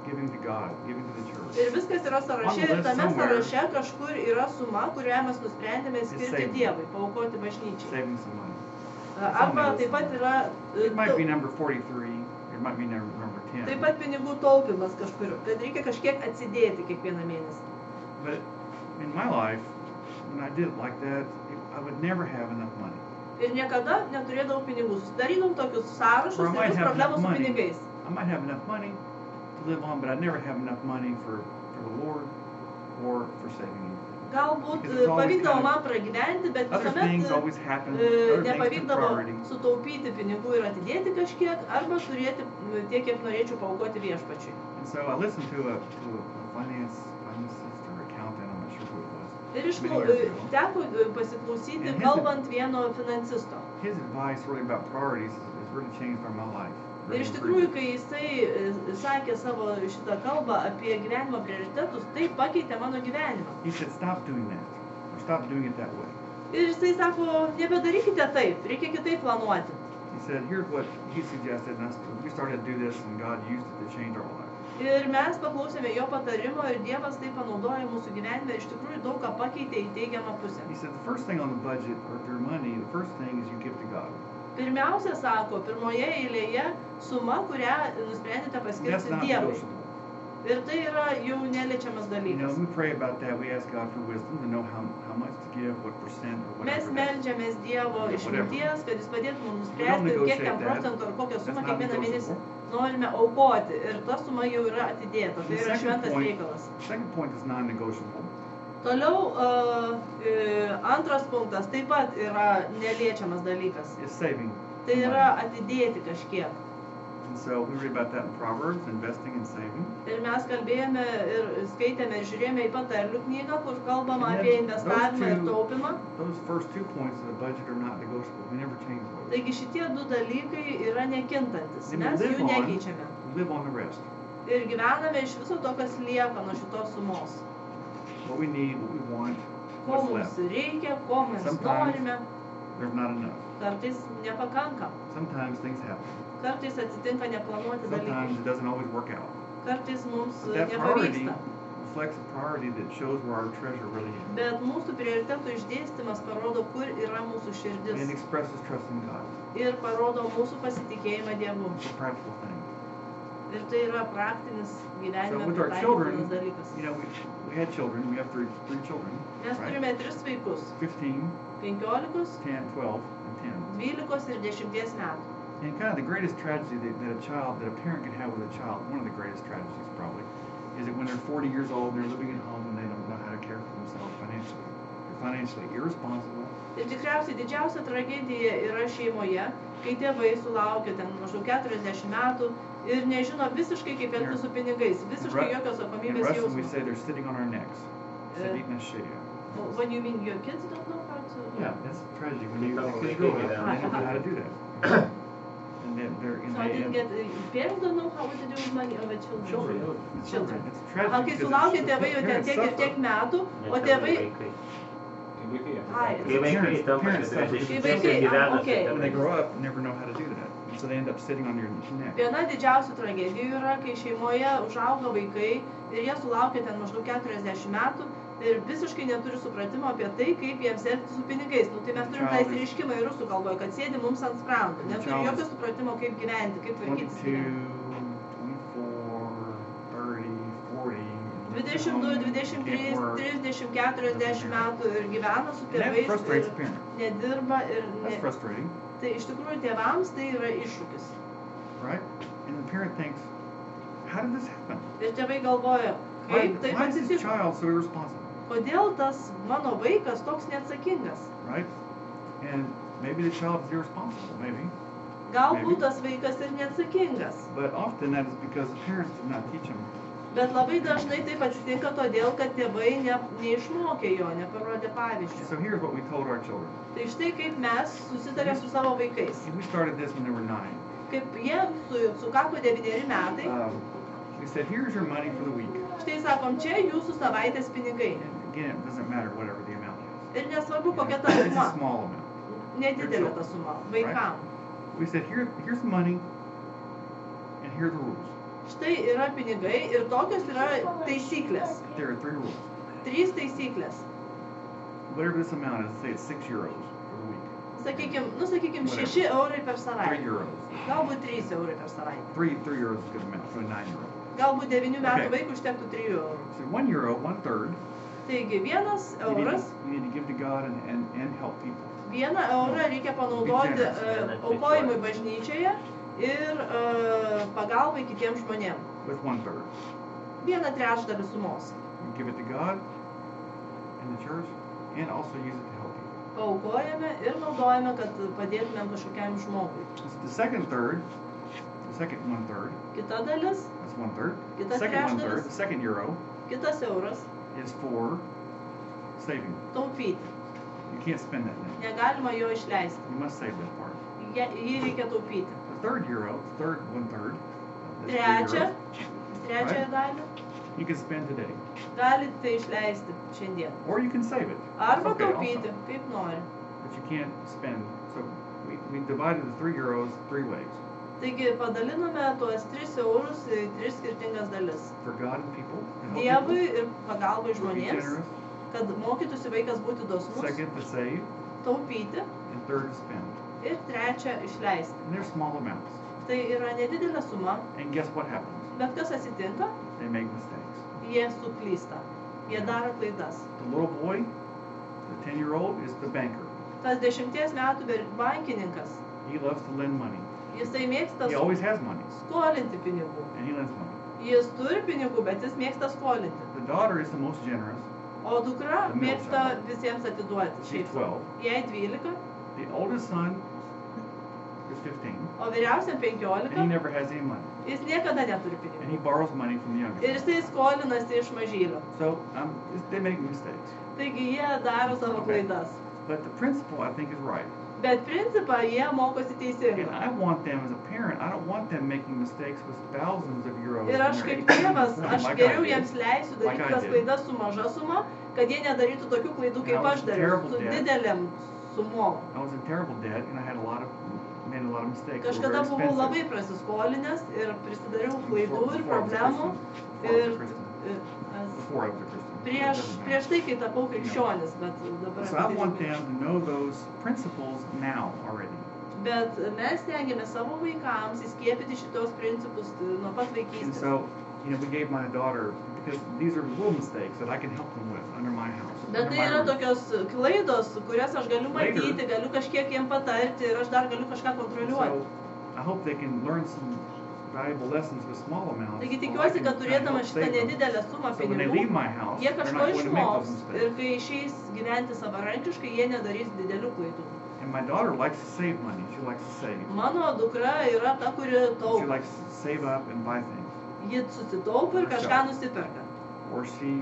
giving to God, giving to the church. Ir viskas yra sąraše, ir tame somewhere. sąraše kažkur yra suma, kurią mes nusprendėme skirti saving. Dievui, paaukoti bažnyčiai. Saving some money. Arba taip pat yra It might be number 43. It might be number 10. taip pat pinigų taupimas kažkur, kad reikia kažkiek atsidėti kiekvieną mėnesį. But in my life, when I did it like that, I would never have enough money. Ir niekada neturėdavau pinigų. Susidarydavau tokius sąrašus Or I ir might vis have problemos enough su money. pinigais. I might have enough money to live on, but I'd never have enough money for the Lord or for saving anything. Galbūt Because it's always pavykdavo kind man of- pragyventi, bet Other things visuomet always happen. Other things took nepavykdavo priority. sutaupyti pinigų ir atidėti kažkiek, arba turėti tiek, kiek norėčiau paaukoti viešpačiui. And so I listened to a financist or accountant, I'm not sure who it was. Ir Many years ago. teko pasiklausyti, And his- kalbant vieno finansisto. His advice really about priorities has really changed my life. Ir Really iš tikrųjų, improved it. kai jisai sakė savo šitą kalbą apie gyvenimo prioritetus, tai pakeitė mano gyvenimą. He said, stop doing that. Or stop doing it that way. Ir jisai sako, nebedarykite taip, reikia kitaip planuoti. He said, here's what he suggested, and we started to do this, and God used it to change our life. Ir mes paklausėme jo patarimo ir Dievas tai panaudojo mūsų gyvenime ir iš tikrųjų daug ką pakeitė į teigiamą pusę. He said, the first thing on the budget, or your money, the first thing is you give to God. Pirmiausia, sako, pirmoje eilėje suma, kurią nusprendėte That's paskirti not Dievui. negotiable. Ir tai yra jau neliečiamas You know, dalykas. when we pray about that, we ask God for wisdom to know how much to give, what percent, or Mes whatever. that- meldžiamės Dievo Yeah, išminties, kad jis padėtų mums We don't nuspręsti, kiek negotiate ten that. procentų ar kokią sumą That's not kiekvieną mėnesį negotiable. norime aukoti. Ir ta suma jau yra atidėta. Tai The yra second šventas point- reikalas. Second point is non-negotiable. Toliau antras punktas taip pat yra neliečiamas dalykas. Is saving. Tai some yra money. atidėti kažkiek. And so we read about that in Proverbs, investing and saving. Ir mes kalbėjome ir skaitėme ir žiūrėjome į patarlių knygą, kur kalbama And apie then investavimą those ir two- taupimą. Those first 2 points of the budget are not negotiable. We never change those. Taigi šitie du dalykai yra nekintantis. Then Mes we live jų on- nekeičiame. We live on the rest. Ir gyvename iš viso to, kas lieka nuo šitos sumos. What we need, what we want, Ko what's mums left. reikia, ko mes Sometimes- norime. There's not enough. Kartais nepakanka. Sometimes things happen. Kartais atsitinka neplanuoti Sometimes dalykai. it doesn't always work out. Kartais mums But that priority nepavyksta. reflects a priority that shows where our treasure really is. Bet mūsų prioritetų išdėstymas parodo, kur yra mūsų And it širdis. expresses trust in God. Ir parodo mūsų pasitikėjimą Dievu. It's a practical thing. Ir tai yra praktinis gyvenime So with our pritaikytinas children, dalykas. you know, we had children. We have three children, Mes right? turime 3 vaikus. 15, 15, 10, 12, and 10. 12 ir 10 metų. And kind of the greatest tragedy that a parent can have with a child, one of the greatest tragedies probably, is that when they're 40 years old and they're living at home and they don't know how to care for themselves financially. They're financially irresponsible. Ir tikriausiai didžiausia tragedija yra šeimoje, kai tėvai sulaukia ten maždaug 40 metų ir nežino visiškai kaip elgtis su pinigais, visiškai jokios In atsakomybės Russian we jausmo. say they're sitting on our necks. Sitting na shaya. When you mean your kids don't know how to... Yeah, that's a tragedy when you Because because they grow give up you and they don't know how to do that. And they're So I didn't get... Parents don't know how to do with money over children. children. It's children. It's a tragedy. Kai because sulaukia it's- tėvai jau the ten parents tiek ir tiek suffer. metų, o Net tėvai... vaikai. Tai vaikai jie. Ai, Kai vaikai tampa parents suffer. 40 Kai ir vaikai, gyvena okay. su When they tėvais. grow up, never know how to do that. So they end up sitting on your neck. Viena didžiausių tragedijų yra, kai šeimoje užauga vaikai ir jie sulaukia ten maždaug 40 metų ir visiškai neturi supratimo apie tai, kaip jiems elgtis su pinigais. Nu, tai mes turim tą įsireiškimą į rusų kalboje, kad sėdi mums ant sprando. Neturi jokio supratimo, kaip gyventi, kaip tvarkytis 22, gyvenimą. 24, 30, 22, 23, 30, 40 metų ir gyvena su And that tėvais frustrates ir the parent. nedirba ir That's frustrating, Tai iš tikrųjų tėvams tai yra iššūkis. right? And the parent thinks, how did this happen? Ir tėvai galvoja, Why, kaip taip why is this atsitiko? child so irresponsible, Kodėl tas mano vaikas toks neatsakingas? right? And maybe the child is irresponsible, maybe. Galbūt tas vaikas ir neatsakingas. But often that is because the parents did not teach him. Bet labai dažnai taip atsitinka todėl, kad tėvai neišmokė jo, neparodė pavyzdžių. So here's what we told our children. Tai štai kaip mes susitarė su savo vaikais. We started this when they were 9. Kaip jie sukako 9 metai, We said, here's your money for the week. štai sakom, čia jūsų savaitės pinigai. And again, it doesn't matter whatever the amount is. Ir nesvarbu, kokia ta It's a suma. small amount. Nedidelė ta suma. Vaikam. We said, here's the money, and here are the rules. Štai yra pinigai ir tokios yra taisyklės. There are 3 rules. 3 taisyklės. Whatever this amount is, say it's 6 euros for the week. Sakykim, 6 eurai per 3 savaitę. euros. Galbūt 3 eurai per savaitę. 3 euros is a good amount, so 9 euros. Galbūt 9 metų Okay. vaikų užtektų 3 eurų. So 1 euro, 1/3, Taigi 1 euras, you need to give to God and help people. 1 eurą reikia panaudoti aukojimui bažnyčioje ir pagalbai kitiems žmonėms. With 1/3. 1/3 sumos. You give it to God and the church and also use it to help people. Paaukojame ir naudojame, kad padėtumėm kažkokiam žmogui. The second 1/3, Kita dalis, that's 1/3. Kita The second 1/3, trečdalis. the second euro kitas euras, is for saving. taupyti. You can't spend that now. Negalima jo išleisti. You must save that part. Jį reikia taupyti. The third euro, third 1/3, Trečiąją dalį you can spend today. galite išleisti šiandien. Or you can save it. Arba It's okay taupyti, also. kaip nori. But you can't spend. So we divided the 3 euros 3 ways. Taigi padalinome tuos 3 eurus į 3 skirtingas dalis. For God and people. To help Dievui people, ir pagalbai to be žmonėms, generous. kad mokytųsi vaikas būti dosnus, Second, to save. taupyti And third, to spend. ir trečią išleisti. And they're small amounts. Tai yra nedidelė suma, And guess what happens? bet kas atsitinka? They make mistakes. Jie suklysta. Jie daro klaidas. The little boy, the 10-year-old, is the banker. Tas 10 metų bankininkas, He loves to lend money. jisai mėgsta He always has money. skolinti pinigų. And he lends money. Jis turi pinigų, bet jis mėgsta skolinti. The daughter is the most generous. O dukra The middle mėgsta child. visiems atiduoti. She's Šiaip. 12. Jai 12, The oldest son is 15. o vyriausiam And he 15, never has any money. jis niekada neturi And pinigų. he borrows money from the Ir youngest. jisai skolinasi iš mažylio. So they make mistakes. Taigi jie daro savo Okay. klaidas. But the principle, I think, is right. Bet principą jie mokosi And teisingai. I want them, as a parent, I don't want them making mistakes with thousands of euros. Ir aš in kaip their tėvas, 18 aš like I geriau did. jiems leisiu Like daryti I tas did. klaidas su maža suma, kad jie nedarytų tokių klaidų, kaip And I was aš dariau, terrible su dad. didelėm sumom. I was in terrible debt, and I had made a lot of mistakes. They were Kažkada very buvau labai expensive. prasiskolinęs ir prisidariau klaidų ir Before I was a problemų. Christian. Ir Before I was a Christian. prieš tai, kai tapau krikščionis, bet dabar... So I want them to know those principles now already. Bet mes stengiamės savo vaikams įskiepyti šitos principus nuo pat And vaikystės. so, we gave my daughter, because these are little mistakes that I can help them with under my house. Bet under tai my yra roof. tokios klaidos, kurias aš galiu Later. matyti, galiu kažkiek jiem patarti ir aš dar galiu kažką kontroliuoti. So I hope they can learn some valuable lessons with small amounts. Taigi so I tikiuosi, can kad kind of turėdama help šitą save them. nedidelę sumą So when they leave pinigų, my house, jie they're kažko not going to make those išmoks ir mistakes. kai išeis gyventi savarankiškai, jie nedarys didelių klaidų. And my daughter likes to save money. She likes to save. Mano dukra yra ta, kuri She taupo. likes to save up and buy things. Ji susitaupo ir kažką nusiperka. Or she,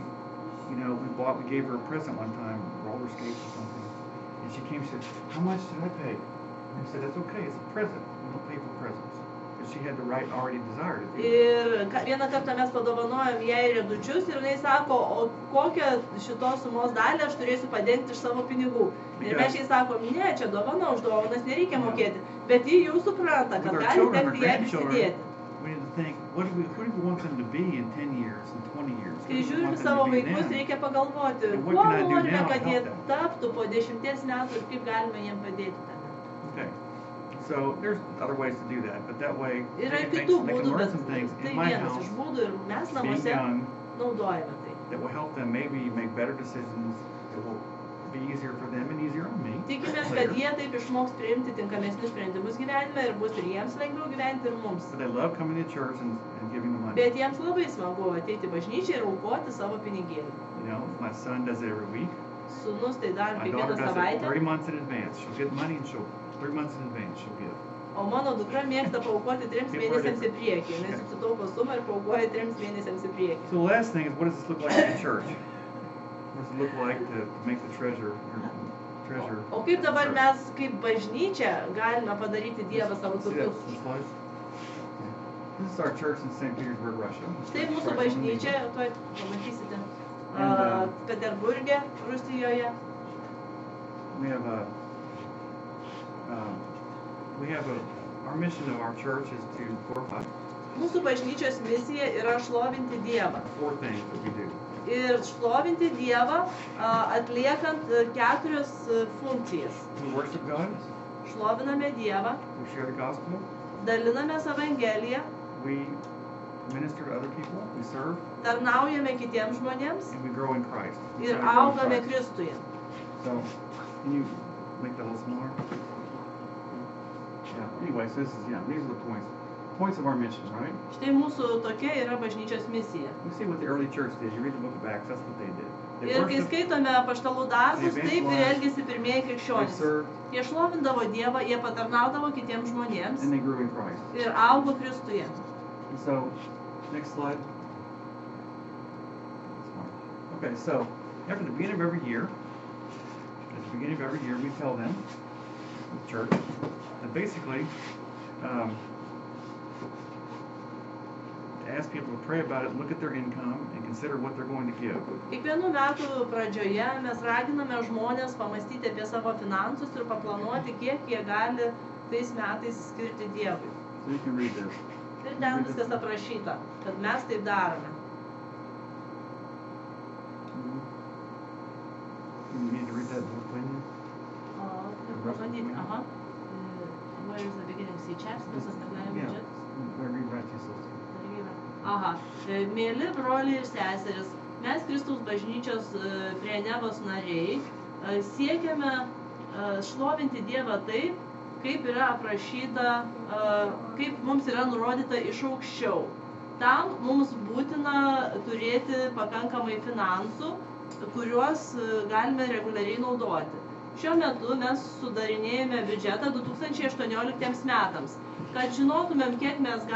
we gave her a present one time, roller skates or something. And she came and said, "How much did I pay?" And I said, "That's okay. It's a present. We don't pay for presents." But she had the right already desired it. Ir vieną kartą mes padovanojom jai riedučius ir jinai sako, o kokią šitos sumos dalį aš turėsiu padengti iš savo pinigų. Ir mes jai sakom, ne, čia dovana už dovanas nereikia mokėti. Bet ji jau supranta, kad With our gali children or tekti jai grandchildren, prisidėti. we need to think, who do we want them to be in 10 years, in 20 years? Who Kai do we žiūrim want them savo to be vaikus, then? reikia pagalvoti, And what kuo can I do norime, now to kad jie help them? taptų po 10 metų ir kaip galime jiem padėti tame. Okay. So there's other ways to do that, but that way they Yra ir can, kitų they can būdų, learn bet some things tai in my vienas house, iš būdų ir mes being namuose young, naudojame tai. that will help them maybe make better decisions. It will be easier for them and easier on me. Tikimės, later. kad jie taip išmoks priimti tinkamesnius sprendimus gyvenime ir bus ir jiems lengviau gyventi ir mums. But they love coming to church and giving the money. Bet jiems labai smagu ateiti į bažnyčią ir aukoti savo pinigėlį. My son does it every week. Sūnus tai daro My daughter kiekvieną does it 3 savaitę, months in advance. She'll get money and 3 months in advance she'll give. o mano dukra mėgsta paaukoti 3 mėnesiams į priekį. Jis susitaupo sumą ir paaukoja 3 mėnesiams į priekį. So the last thing is, what does this look like in the church? What does it look like to make the treasure? O kaip dabar mes kaip bažnyčia galime padaryti Dievą savo See that, turtus? this slide? This is our church in St. Petersburg, Russia. Tai mūsų bažnyčia, tuoj pamatysite, Peterburge, Rusijoje. Our mission of our church is to glorify Mūsų bažnyčios misija yra šlovinti Dievą. 4 things that we do. Ir šlovinti Dievą atliekant 4 funkcijas. We worship God, Šloviname Dievą, we share the gospel, dalinamės Evangeliją, we minister to other people, we serve, tarnaujame kitiems žmonėms and we grow in Christ. We ir try to grow in augame Christ. Kristuje. So, can you make that a little smaller? Yeah, anyway, so these are the points of our mission, right? Štai mūsų tokia yra bažnyčios misija. You see what the early church did. You read the book of Acts, that's what they did. They Ir kai worshiped, skaitome apaštalų darbus, They taip ir evangelized, elgėsi pirmieji they krikščionys. served, Jie šlovindavo Dievą, jie patarnaudavo kitiems žmonėms and they grew in Christ. ir augo Kristuje. And so, next slide. Okay, so after the beginning of every year, we tell them, the church, that basically, to ask people to pray about it, look at their income, and consider what they're going to give. Kiekvienų metų pradžioje mes raginame žmonės pamastyti apie savo finansus ir paplanuoti, kiek jie gali tais metais skirti Dievui. So you can read this. Ir ten viskas aprašyta, kad mes taip darome. You need to read that book, wouldn't you? Pabandyti, aha. Where is the beginning? See chaps, visas negalime Yeah. biudžetas. Read right to sister. Aha. Mėly broliai ir seserys, mes Kristaus bažnyčios prie Nevos nariai siekiame šlovinti Dievą taip, kaip yra aprašyta, kaip mums yra nurodyta iš aukščiau. Tam mums būtina turėti pakankamai finansų, kuriuos galime reguliariai naudoti. Šiuo metu mes sudarinėjame biudžetą 2018 metams, kad žinotumėm, kiek mes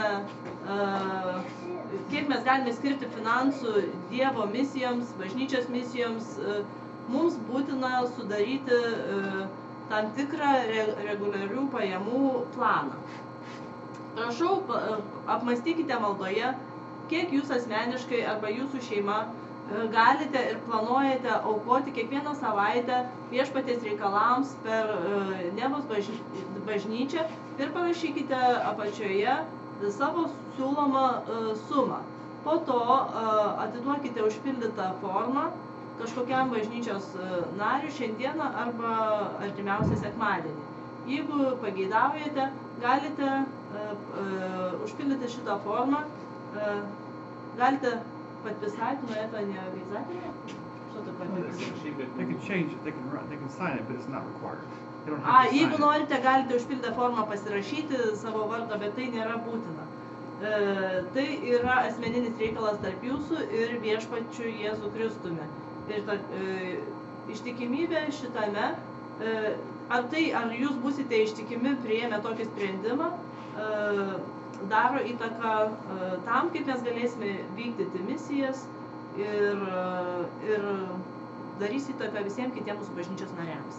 galime skirti finansų Dievo misijoms, bažnyčios misijoms. Mums būtina sudaryti tam tikrą reguliarių pajamų planą. Prašau, apmastykite maldoje, kiek jūs asmeniškai arba jūsų šeima galite ir planuojate aukoti kiekvieną savaitę viešpaties reikalams per Nevos bažnyčią ir parašykite apačioje savo siūlomą sumą. Po to atiduokite užpildytą formą kažkokiam bažnyčios nariui šiandieną arba artimiausią sekmadienį. Jeigu pageidaujate, galite užpildyti šitą formą, galite подписать, но это не обязательно. Что такое подписать? They can change it, they can sign it, but it's not required. They don't A, have to sign jeigu it. norite, galite užpildę formą pasirašyti savo vardą, bet tai nėra būtina. Tai yra asmeninis reikalas tarp jūsų ir viešpačiu Jėzu Kristumi. Ir ta ištikimybė šitame, ar jūs būsite ištikimi priėmę tokį sprendimą, daro įtaką tam, kaip mes galėsime vykdyti misijas ir darys įtaką visiems kitiems mūsų bažnyčios nariams.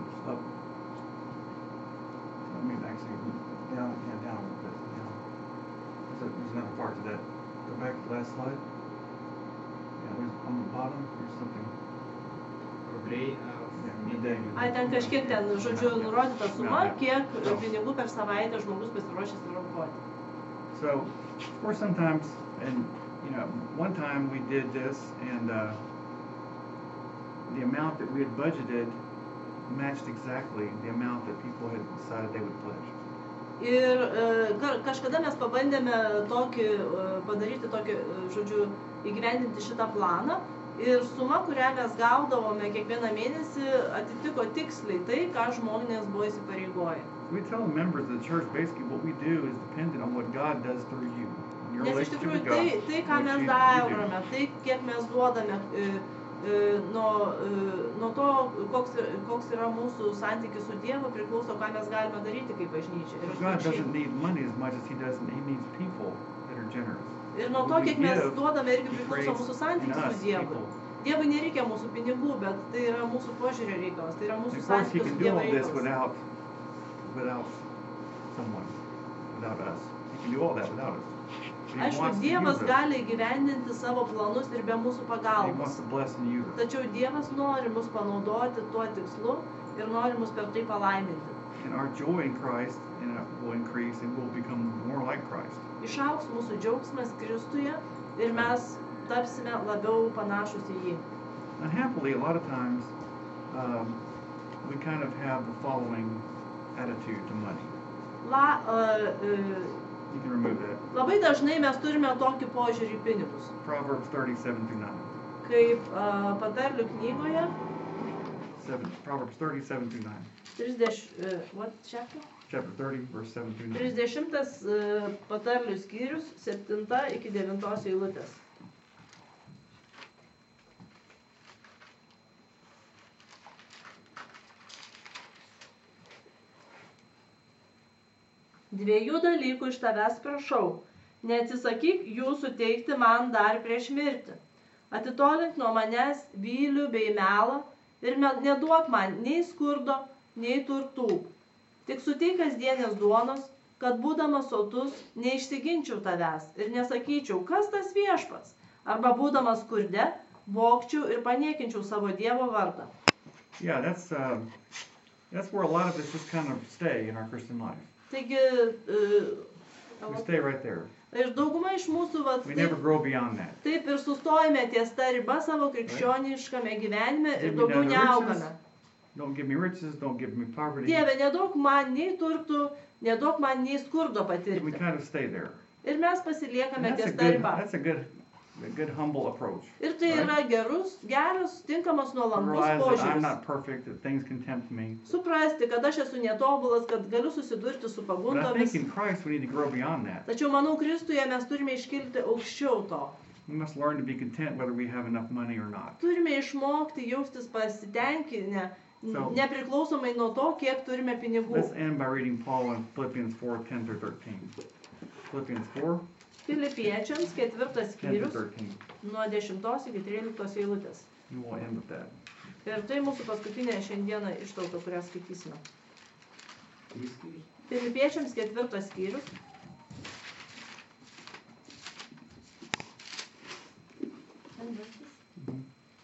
I mean, actually, down a little bit. There's another part to that. Go back to the last slide. Yeah, there's on the bottom, there's something. Ai, ten kažkiek ten, žodžiu, nurodyta suma, kiek pinigų per savaitę žmogus pasiruošęs yra aukoti. So, of course, sometimes, and one time we did this, and the amount that we had budgeted matched exactly the amount that people had decided they would pledge. Ir kažkada mes pabandėme padaryti tokį, žodžiu, įgyvendinti šitą planą. Ir suma, kurią mes gaudavome kiekvieną mėnesį, atitiko tiksliai tai, ką žmonės buvo įsipareigoję. We tell the members of the church basically what we do is dependent on what God does through you. Your Nes iš relationship tikrųjų with God. tai, ką mes darome, tai, kiek mes duodame, nuo to, koks yra mūsų santykis su Dievu, priklauso, ką mes galime daryti kaip bažnyčia. God doesn't need money as much as He needs people that are generous. Ir nuo to, kiek mes duodame, irgi priklauso mūsų santykis su Dievu. Dievui nereikia mūsų pinigų, bet tai yra mūsų požiūrio reikalas, tai yra mūsų santykis su Dievo reikalas. Without someone, without us. He can do all that without us. Aišku, Dievas gali įgyvendinti savo planus ir be mūsų He pagalbos. wants to bless and use us. Tačiau Dievas nori mus panaudoti tuo tikslu ir nori mus per tai palaiminti. And our joy in Christ will increase and we'll become more like Christ. Išaugs mūsų džiaugsmas Kristuje ir mes tapsime labiau panašus į jį. Unhappily, a lot of times, we kind of have the following attitude to money. You can remove that. Labai dažnai mes turime tokį požiūrį į pinigus. Proverbs 37-9. Kaip patarlių knygoje. Proverbs 37-9. 30, what chapter? Chapter 30, verse 7-9. 30 patarlių skyrius, 7 iki 9 eilutės. Dviejų dalykų iš tavęs prašau. Neatsisakyk jų suteikti man dar prieš mirtį. Atitolink nuo manęs vylių bei melą ir neduok man nei skurdo, nei turtų. Tik suteik kasdienės duonos, kad būdamas sotus neišsiginčiau tavęs ir nesakyčiau, kas tas viešpats, arba būdamas skurde, vogčiau ir paniekinčiau savo Dievo vardą. Yeah, that's where a lot of us just kind of stay in our Christian life. Taigi, We stay right there. ir dauguma iš mūsų We never grow beyond that. taip ir sustojame ties ta riba savo krikščioniškame gyvenime ir Give me daugiau none neaugame. riches. Don't give me riches, don't give me poverty. Dieve, nedaug man nei turtų, nedaug man nei skurdo We patirti. kind of stay there. Ir mes And pasiliekame that's ties ta riba. a good humble approach. Ir tai yra geras, tinkamas nuolankus Realize that I'm požiūris. not perfect, that things can tempt me. Suprasti, kad aš esu netobulas, kad galiu susidurti su But I pagundomis. think in Christ we need to grow beyond that. Tačiau manau, Kristuje mes turime iškilti aukščiau to. We must learn to be content whether we have enough money or not. Turime išmokti jaustis pasitenkinę, So- nepriklausomai nuo to, kiek turime pinigų. Let's end by reading Paul in Philippians 4:10-13. Philippians 4, Filipiečiams 4 skyrius 10-13. nuo 10 iki 13 eilutės. And we'll end with that. Ir tai mūsų paskutinė šiandieną ištrauka, kurią skaitysime. Filipiečiams 4 skyrius. Mhm.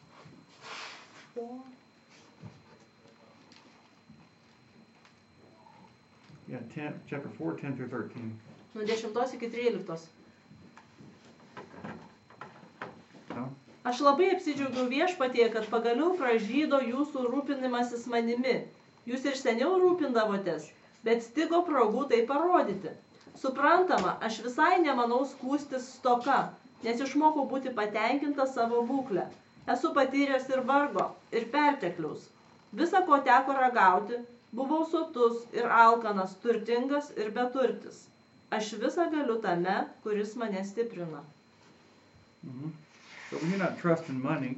Yeah, chapter 4, 10-13. Nuo 10 iki 13. No? Aš labai apsidžiaugiau viešpatie, kad pagaliau pražydo jūsų rūpinimasis manimi. Jūs ir seniau rūpindavotės, bet stigo progų tai parodyti. Suprantama, aš visai nemanau skūstis stoka, nes išmokau būti patenkinta savo būklę. Esu patyręs ir vargo, ir pertekliaus. Visa, ko teko ragauti, buvau sotus ir alkanas, turtingas ir beturtis. Aš visą galiu tame, kuris mane stiprina. Mm-hmm. So we do not trust in money,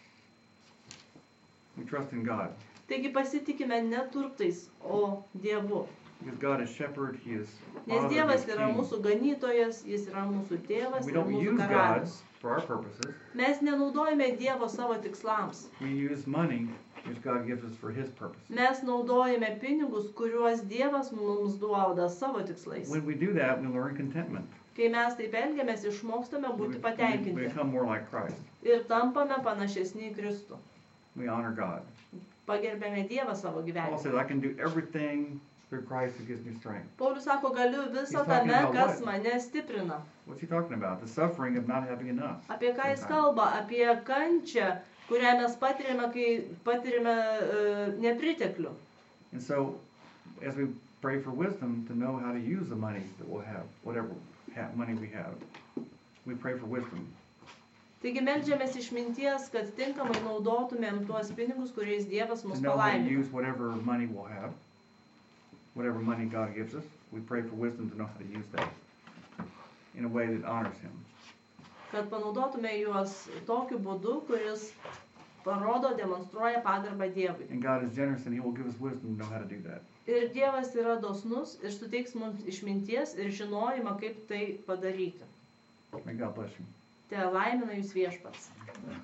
we trust in God. Taigi pasitikime ne turtais, o Dievu. Because God is shepherd, He is Nes Father, He Dievas is yra King. mūsų ganytojas, Jis yra mūsų tėvas We ir don't mūsų use God karalius. for our purposes. Mes nenaudojame Dievo savo tikslams. We use money which God gives us for His purposes. Mes naudojame pinigus, kuriuos Dievas mums duoda savo tikslais. When we do that, we learn contentment. Kai mes taip elgiamės, išmokstame We būti we patenkinti become more like Christ. ir tampame panašesni į Kristų. We honor God. Pagerbėme Dievą savo Paul gyvenime. says, I can do everything through Christ who gives me strength. Paulius sako, galiu visą He's talking tame, about kas what? mane stiprina. What's he talking about? The suffering of not having enough. Apie ką jis Sometimes. kalba? Apie kančią, kurią mes patiriame, kai patiriame nepriteklių. And so, as we pray for wisdom to know how to use the money that we'll have, whatever money we have, we pray for wisdom. Taigi meldžiamės išminties, kad tinkamai naudotumėm tuos pinigus, kuriais Dievas To mus know how to palaimino. use whatever money we'll have, whatever money God gives us, we pray for wisdom to know how to use that in a way that honors Him. Kad panaudotume juos tokiu būdu, kuris parodo, demonstruoja pagarbą Dievui. And God is generous and He will give us wisdom to know how to do that. Ir Dievas yra dosnus ir suteiks mums išminties ir žinojimą, kaip tai padaryti. May God bless you. Te laimina jūs viešpats.